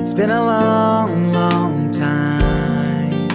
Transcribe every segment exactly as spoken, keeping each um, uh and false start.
It's been a long, long time.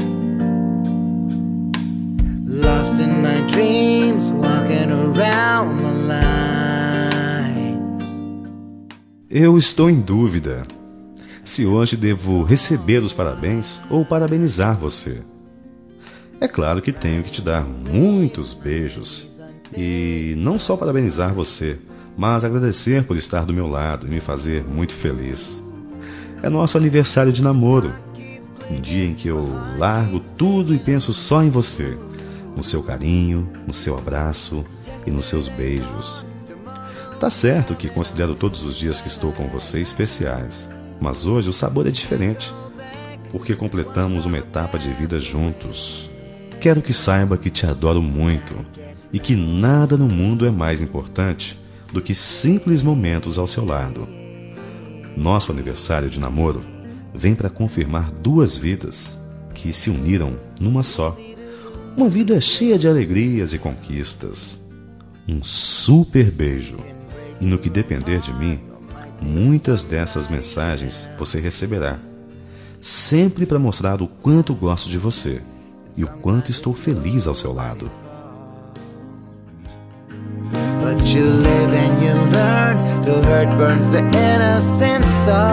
Lost in my dreams, walking around the lines. Eu estou em dúvida se hoje devo receber os parabéns ou parabenizar você. É claro que tenho que te dar muitos beijos e não só parabenizar você, mas agradecer por estar do meu lado e me fazer muito feliz. É nosso aniversário de namoro, um dia em que eu largo tudo e penso só em você, no seu carinho, no seu abraço e nos seus beijos. Tá certo que considero todos os dias que estou com você especiais, mas hoje o sabor é diferente, porque completamos uma etapa de vida juntos. Quero que saiba que te adoro muito e que nada no mundo é mais importante do que simples momentos ao seu lado. Nosso aniversário de namoro vem para confirmar duas vidas que se uniram numa só. Uma vida cheia de alegrias e conquistas. Um super beijo. E no que depender de mim, muitas dessas mensagens você receberá, sempre para mostrar o quanto gosto de você e o quanto estou feliz ao seu lado. But you live and you learn till hurt burns the innocence of